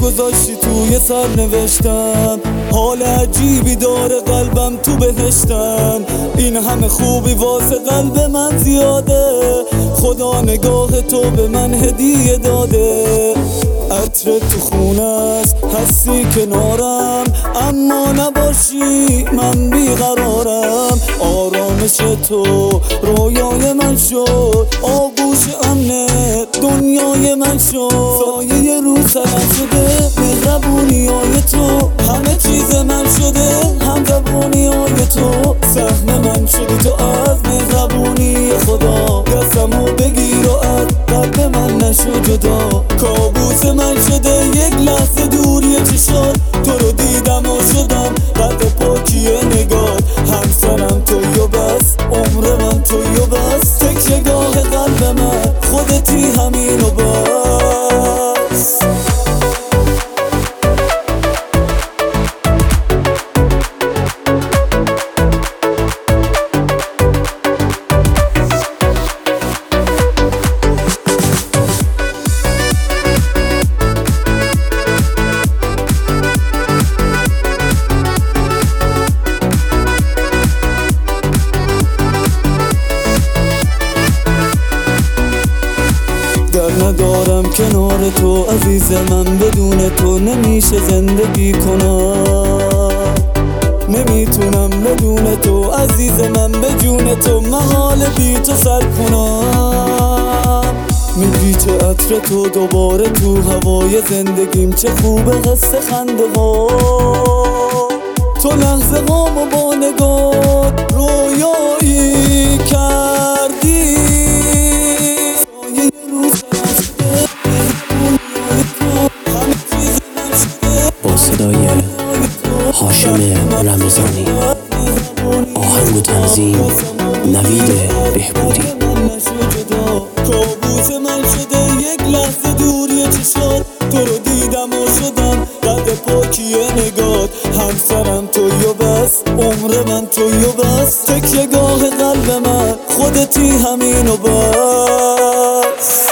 گذاشتی توی سر نوشتم، حال عجیبی داره قلبم تو بهشتم. این همه خوبی واسه قلب من زیاده، خدا نگاه تو به من هدیه داده. عطر تو خونه است، هستی کنارم، اما نباشی من بیقرارم. آرامش تو رویای من شد، آغوش امن دنیای من شد. سایه رو سرم شده مهربونی های تو، همه چیز من شده همزبونی های تو. سهم من شدی تو از مهربونی خدا، دستمو بگیر و از قلب من نشو جدا. کابوس من شده یک لحظه دوری چشات، تو رو دیدم و شدم قد پاکی نگات. همسرم توی و بس، عمر من توی و بس، تکیه‌گاه قلب من خودتی همین و بس. در ندارم کنار تو عزیز من، بدون تو نمیشه زندگی کنم. نمیتونم بدون تو عزیز من، به جون تو محال بی تو سر کنم. میپیچه عطر تو دوباره تو هوای زندگیم، چه خوبه قصه خنده ها. تو لحظه هامو با نگاه رویایی کردی. با صدای هاشم رمضانی، آهنگ و تنظیم نوید بهبودی. کابوس من شده یک لحظه دوری چشات، تو رو دیدم و شدم قد پاکی نگات. همسرم توی و بس، عمر من توی و بس، تکیه‌گاه قلب من خودتی همین و بس.